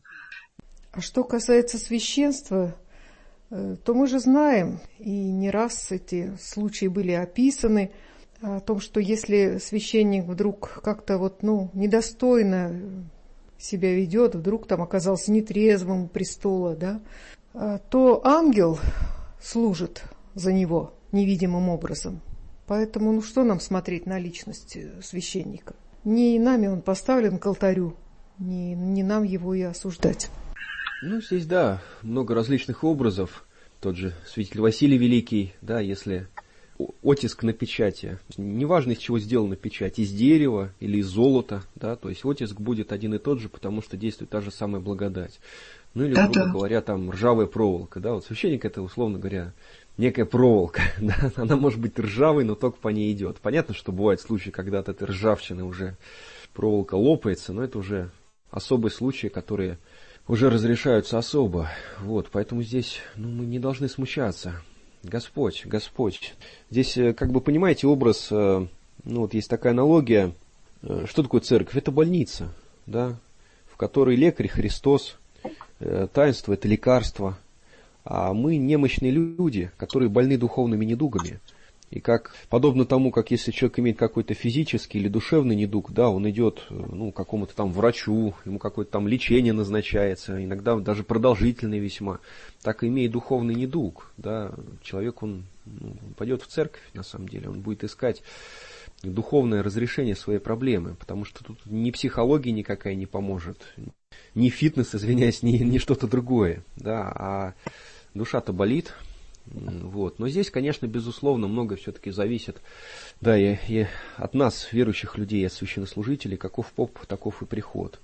А что касается священства, то мы же знаем, и не раз эти случаи были описаны, о том, что если священник вдруг как-то вот, ну, недостойно себя ведет, вдруг там оказался нетрезвым у престола, да, то ангел служит за него невидимым образом. Поэтому, ну, что нам смотреть на личность священника? Не нами он поставлен к алтарю, не, не нам его и осуждать. Ну, здесь, да, много различных образов. Тот же святитель Василий Великий, да, если оттиск на печати, неважно, из чего сделана печать, из дерева или из золота, да, то есть оттиск будет один и тот же, потому что действует та же самая благодать. Ну или, грубо да, говоря, там ржавая проволока, да, вот священник — это, условно говоря, некая проволока, да, она может быть ржавой, но только по ней идет. Понятно, что бывают случаи, когда от этой ржавчины уже проволока лопается, но это уже особые случаи, которые уже разрешаются особо, вот, поэтому здесь, ну, мы не должны смущаться. Господь, Господь. Здесь, как бы, понимаете, образ, ну, вот есть такая аналогия, что такое церковь? Это больница, да, в которой лекарь Христос, таинство — это лекарство, а мы немощные люди, которые больны духовными недугами. И как, подобно тому, как если человек имеет какой-то физический или душевный недуг, да, он идет, ну, к какому-то там врачу, ему какое-то там лечение назначается, иногда даже продолжительное весьма, так и имея духовный недуг, да, человек, он, ну, он пойдет в церковь, на самом деле, он будет искать духовное разрешение своей проблемы, потому что тут ни психология никакая не поможет, ни фитнес, извиняюсь, ни, ни что-то другое, да, а душа-то болит, вот. Но здесь, конечно, безусловно, много все-таки зависит, да, и, и от нас, верующих людей, от священнослужителей, каков поп, таков и приход.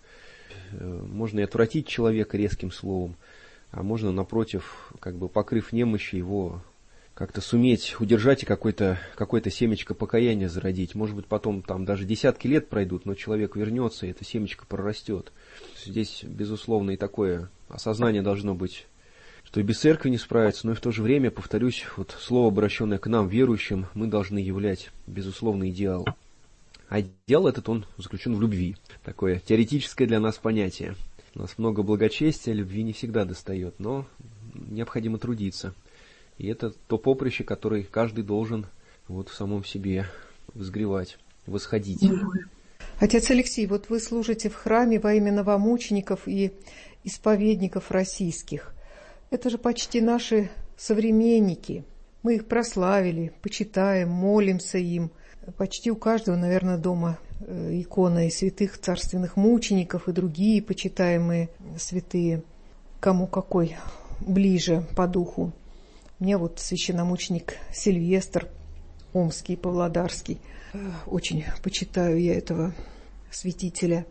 Можно и отвратить человека резким словом, а можно, напротив, как бы покрыв немощи, его как-то суметь удержать и какое-то, какое-то семечко покаяния зародить. Может быть, потом там даже десятки лет пройдут, но человек вернется, и это семечко прорастет. Здесь, безусловно, и такое осознание должно быть, что и без церкви не справиться, но и в то же время, повторюсь, вот слово, обращенное к нам, верующим, мы должны являть, безусловно, идеал. А идеал этот, он заключен в любви. Такое теоретическое для нас понятие. У нас много благочестия, любви не всегда достает, но необходимо трудиться. И это то поприще, которое каждый должен вот в самом себе взгревать, восходить. Отец Алексей, вот вы служите в храме во имя новомучеников и исповедников российских. Это же почти наши современники. Мы их прославили, почитаем, молимся им. Почти у каждого, наверное, дома икона и святых царственных мучеников, и другие почитаемые святые, кому какой ближе по духу. У меня вот священномученик Сильвестр, омский, павлодарский. Очень почитаю я этого святителя.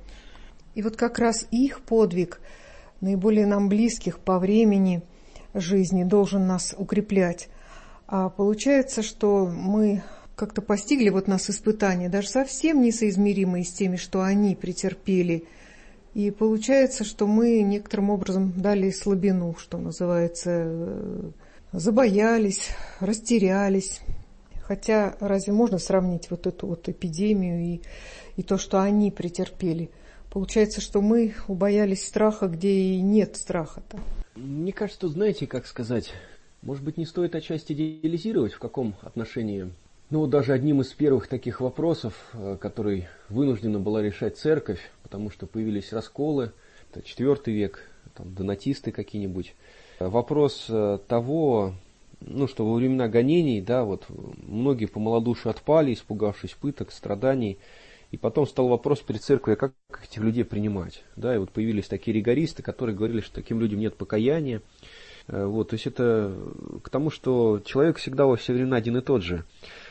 И вот как раз их подвиг, наиболее нам близких по времени жизни, должен нас укреплять. А получается, что мы как-то постигли вот нас испытания, даже совсем несоизмеримые с теми, что они претерпели. И получается, что мы некоторым образом дали слабину, что называется, забоялись, растерялись. Хотя разве можно сравнить вот эту вот эпидемию и, и то, что они претерпели? Получается, что мы убоялись страха, где и нет страха-то. Мне кажется, знаете, как сказать, может быть, не стоит отчасти идеализировать, в каком отношении. Ну, даже одним из первых таких вопросов, который вынуждена была решать церковь, потому что появились расколы, это четвертый век, там, донатисты какие-нибудь. Вопрос того, ну, что во времена гонений, да, вот многие по малодушию отпали, испугавшись пыток, страданий, и потом стал вопрос перед церковью, как этих людей принимать, да, и вот появились такие ригористы, которые говорили, что таким людям нет покаяния, вот, то есть это к тому, что человек всегда во все времена один и тот же,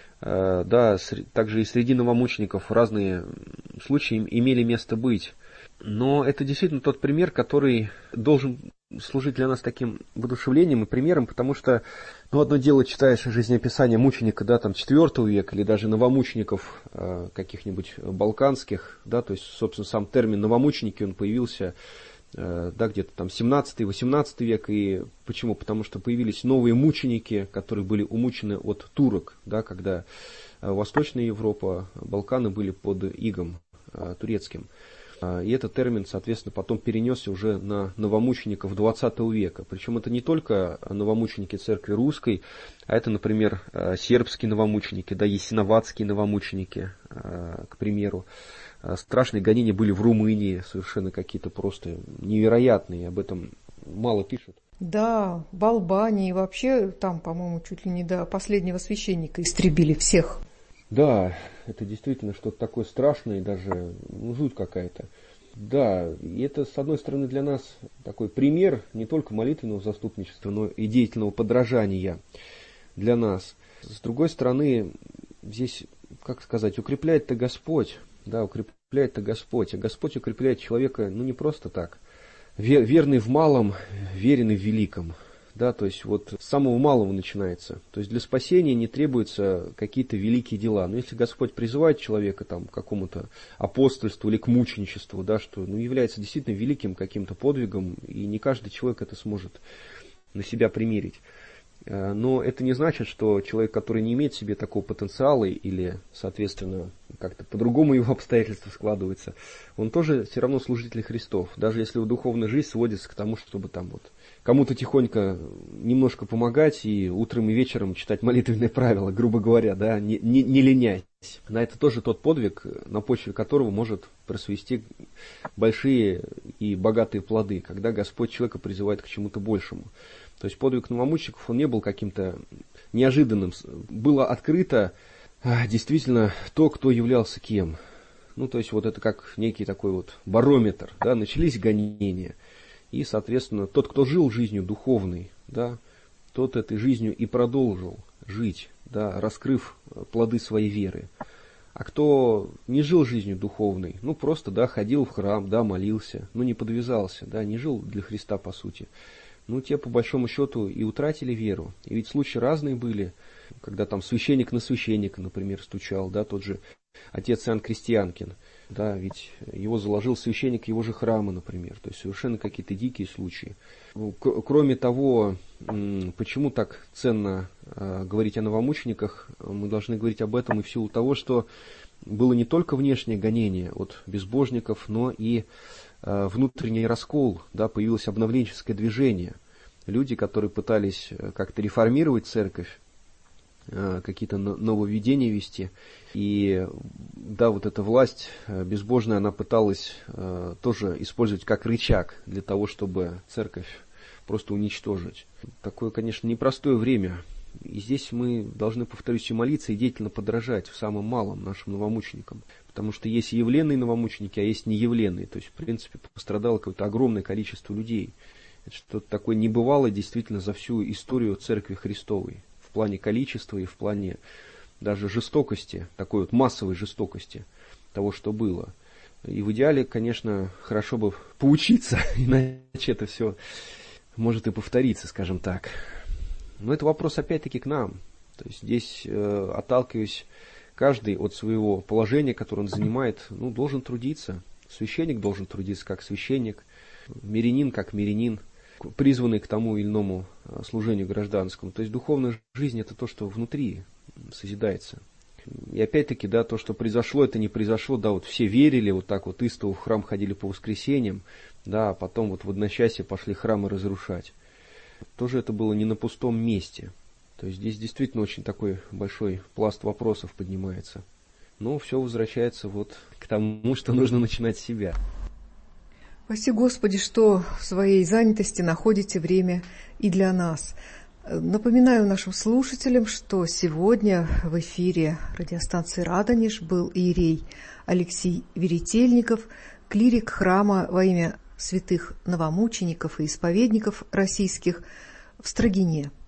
да, также и среди новомучеников разные случаи имели место быть, но это действительно тот пример, который должен служить для нас таким воодушевлением и примером, потому что, ну, одно дело читаешь жизнеописание мученика, да, там, четвертого века, или даже новомучеников э, каких-нибудь балканских, да, то есть, собственно, сам термин новомученики, он появился, э, да, где-то там семнадцатый-восемнадцатый век, и почему? Потому что появились новые мученики, которые были умучены от турок, да, когда э, Восточная Европа, Балканы были под игом э, турецким. И этот термин, соответственно, потом перенесся уже на новомучеников двадцатого века. Причем это не только новомученики церкви русской, а это, например, сербские новомученики, да, ясиноватские новомученики, к примеру. Страшные гонения были в Румынии, совершенно какие-то просто невероятные, об этом мало пишут. Да, в Албании вообще там, по-моему, чуть ли не до последнего священника истребили всех. Да, это действительно что-то такое страшное, даже ну, жуть какая-то. Да, и это, с одной стороны, для нас такой пример не только молитвенного заступничества, но и деятельного подражания для нас. С другой стороны, здесь, как сказать, укрепляет-то Господь, да, укрепляет-то Господь, а Господь укрепляет человека, ну, не просто так. Верный в малом, веренный в великом. Да, то есть вот с самого малого начинается. То есть для спасения не требуются какие-то великие дела. Но если Господь призывает человека там, к какому-то апостольству или к мученичеству, да, что ну, является действительно великим каким-то подвигом, и не каждый человек это сможет на себя примерить. Но это не значит, что человек, который не имеет в себе такого потенциала или, соответственно, как-то по-другому его обстоятельства складываются, он тоже все равно служитель Христов. Даже если его духовная жизнь сводится к тому, чтобы там вот кому-то тихонько немножко помогать и утром и вечером читать молитвенные правила, грубо говоря, да, не, не, не ленясь. Да, это тоже тот подвиг, на почве которого может просвести большие и богатые плоды, когда Господь человека призывает к чему-то большему. То есть подвиг новомучеников, он не был каким-то неожиданным. Было открыто действительно то, кто являлся кем. Ну, то есть вот это как некий такой вот барометр, да, начались гонения. И, соответственно, тот, кто жил жизнью духовной, да, тот этой жизнью и продолжил жить, да, раскрыв плоды своей веры. А кто не жил жизнью духовной, ну, просто, да, ходил в храм, да, молился, ну, не подвязался, да, не жил для Христа, по сути. Ну, те, по большому счету, и утратили веру. И ведь случаи разные были, когда там священник на священника, например, стучал, да, тот же отец Иоанн Крестьянкин, да, ведь его заложил священник его же храма, например. То есть совершенно какие-то дикие случаи. Кроме того, почему так ценно говорить о новомучениках, мы должны говорить об этом и в силу того, что было не только внешнее гонение от безбожников, но и внутренний раскол, да, появилось обновленческое движение. Люди, которые пытались как-то реформировать церковь, какие-то нововведения вести. И да, вот эта власть безбожная, она пыталась э, тоже использовать как рычаг для того, чтобы церковь просто уничтожить. Такое, конечно, непростое время. И здесь мы должны, повторюсь, и молиться, и деятельно подражать в самом малом нашим новомученикам. Потому что есть явленные новомученики, а есть неявленные. То есть, в принципе, пострадало какое-то огромное количество людей. Это что-то такое небывалое действительно за всю историю Церкви Христовой. В плане количества и в плане даже жестокости, такой вот массовой жестокости того, что было. И в идеале, конечно, хорошо бы поучиться, иначе это все может и повториться, скажем так. Но это вопрос опять-таки к нам. То есть здесь, э, отталкиваясь, каждый от своего положения, которое он занимает, ну, должен трудиться. Священник должен трудиться как священник, мирянин как мирянин, призванный к тому или иному служению гражданскому. То есть духовная жизнь — это то, что внутри созидается. И опять-таки, да, то, что произошло, это не произошло, да, вот все верили, вот так вот истово в храм ходили по воскресеньям, да, а потом вот в одночасье пошли храмы разрушать. Тоже это было не на пустом месте. То есть здесь действительно очень такой большой пласт вопросов поднимается. Но все возвращается вот к тому, что нужно начинать с себя. Спаси Господи, что в своей занятости находите время и для нас. Напоминаю нашим слушателям, что сегодня в эфире радиостанции «Радонеж» был иерей Алексей Веретельников, клирик храма во имя святых новомучеников и исповедников российских в Строгине.